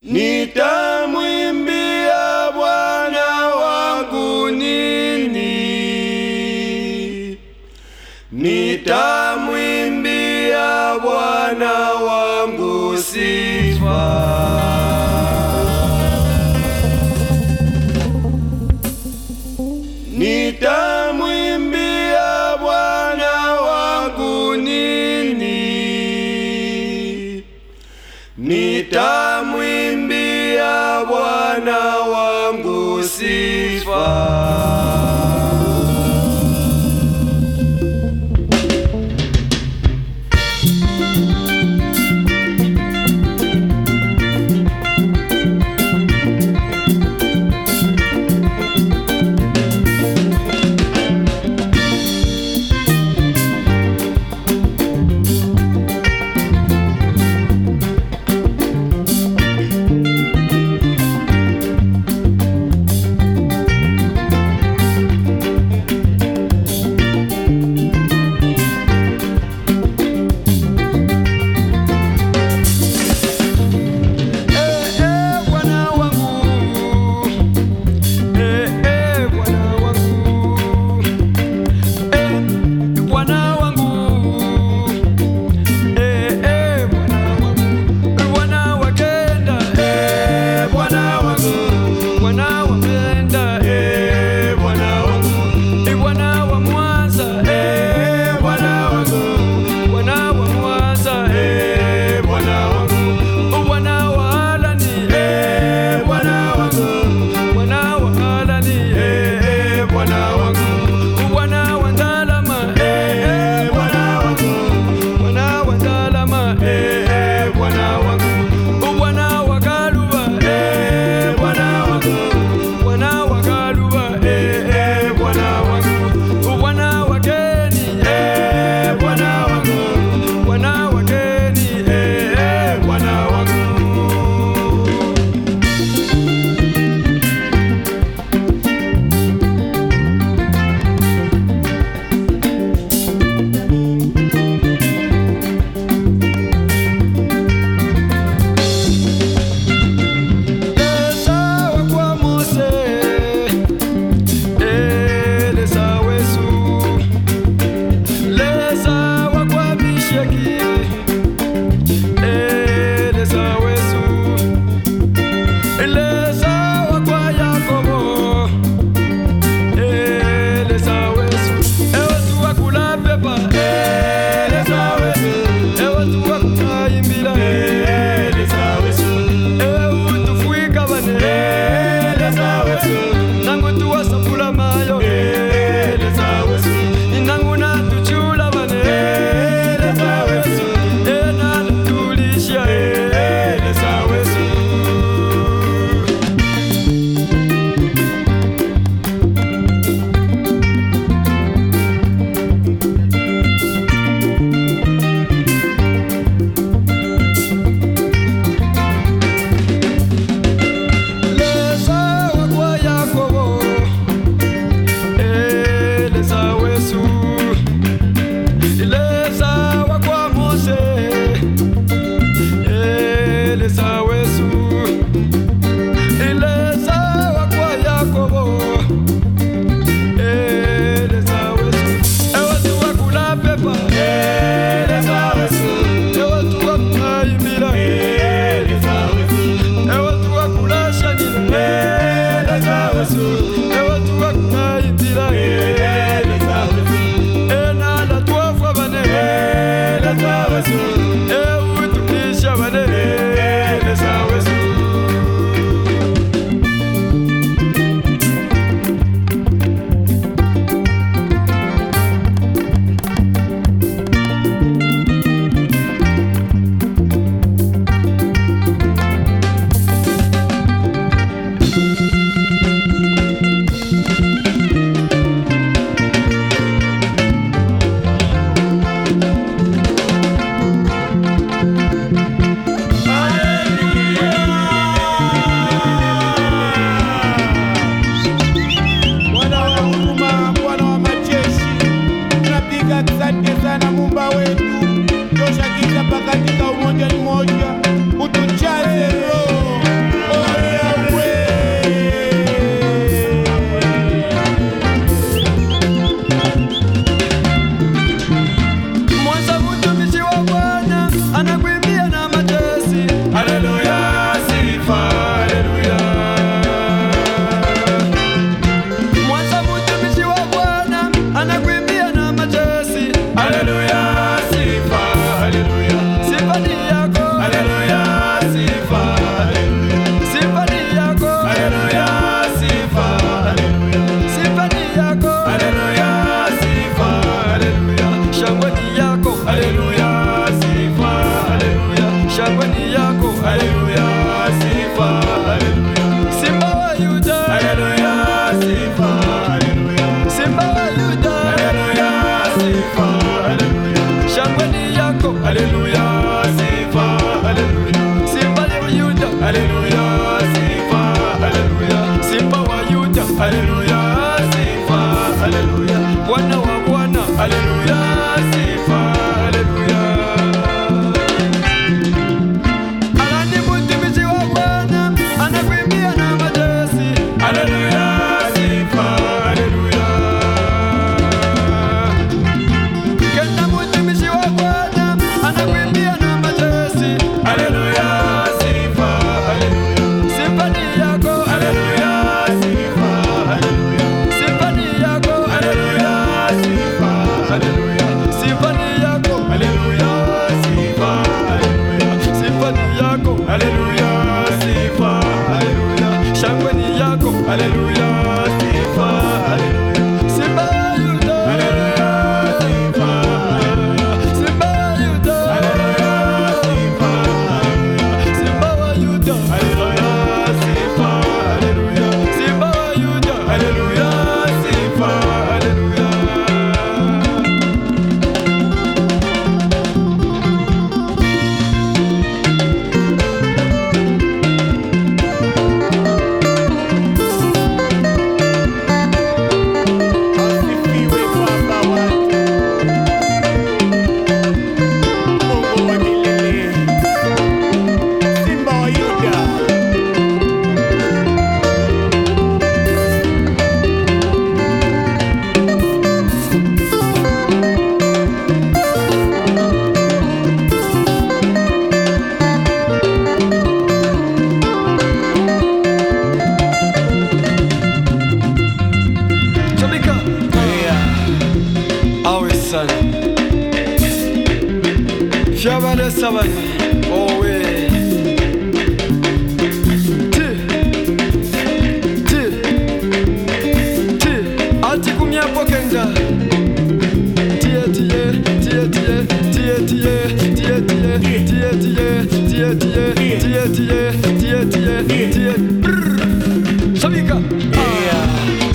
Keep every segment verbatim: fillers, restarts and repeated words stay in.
Nitamwimbia Bwana wangu nini? Nitamwimbia Bwana wangu sifa. Nitamwimbia Bwana wangu nini? Nitamwimbia Bwana wangu sifa. haleluya, sifa, haleluya. Mwanza mtumishi wa Bwana anakuimbia na majeshi, Haleluya, sifa, haleluya. sifa ni yako, Haleluya, sifa, haleluya. sifa ni yako, Haleluya, sifa, haleluya. sifa ni yako, Haleluya, sifa, haleluya. shangwe ni yako, Haleluya, sifa, haleluya. shangwe ni yako, Haleluya, sifa, haleluya. Simba wa Yuda, Haleluya, sifa, haleluya. Simba wa Yuda, Haleluya, sifa, haleluya. shangwe ni yako, Haleluya, sifa, haleluya. Simba wa Yuda, Haleluya, sifa, haleluya. Simba wa Yuda, Haleluya, sifa, haleluya. Bwana wa Bwana, Haleluya, sifa, haleluya. Alani mtumishi wa Bwana anakuimbia na majeshi, Haleluya, sifa, haleluya. Kenda mtumishi wa Bwana anakuimbia na majeshi, Haleluya, sifa, haleluya. sifa ni yako, Haleluya, sifa, haleluya. sifa ni yako, Haleluya, sifa, haleluya. sifa ni yako, Haleluya, sifa, haleluya. sifa ni yako, Haleluya, sifa, haleluya. shangwe ni yako, Haleluya, sifa, haleluya. Simba wa Yuda, Haleluya, sifa, haleluya. Simba wa Yuda, Haleluya, sifa, haleluya. Simba wa Yuda, Haleluya, sifa, haleluya. Simba wa Yuda, Haleluya, sifa, haleluya. Asifiwe Baba watu, Mungu wa milele, Simba wa Yuda. Tabika, awe sana, Fiabale sabane, owe, ti, ti, ti, ati kumya pokenda, tie tie, tie tie, tie tie, tie tie, tie tie, tie tie, tie tie, tie tie, tie, brrr, Tabika, ah.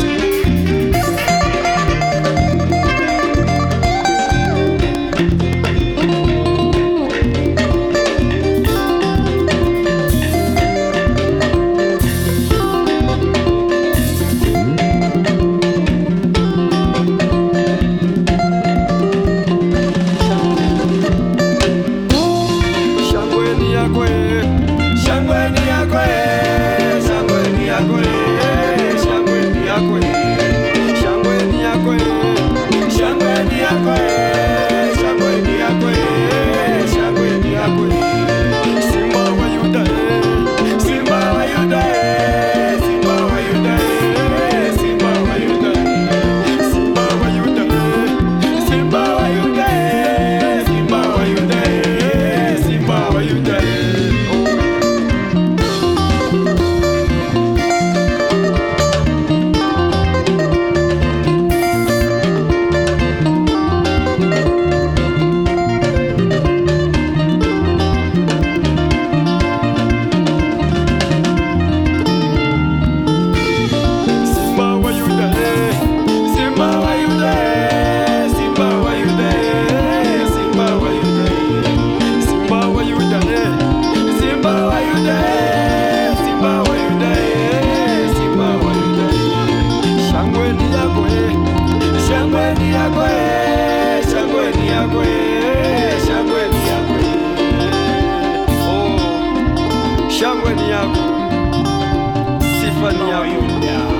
Shangwe ni yako, Shangwe ni yako, shangwe ni yako, shangwe ni yako, shangwe ni yako, shangwe ni yako, shangwe ni yako, shangwe ni yako. Simba wa Yuda, Simba wa Yuda, Simba wa Yuda, Simba wa Yuda, Simba wa Yuda, Simba wa Yuda, Simba wa Yuda, Simba wa Yuda. Simba wa Yuda, Simba wa Yuda, Simba wa Yuda, Simba wa Yuda, Simba wa Yuda, Simba wa Yuda, Simba wa Yuda, Simba wa Yuda. shangwe ni yako, Shangwe ni yako, shangwe ni yako, shangwe ni yako. oh, shangwe ni yako, sifa ni Simba wa yako. Yuda.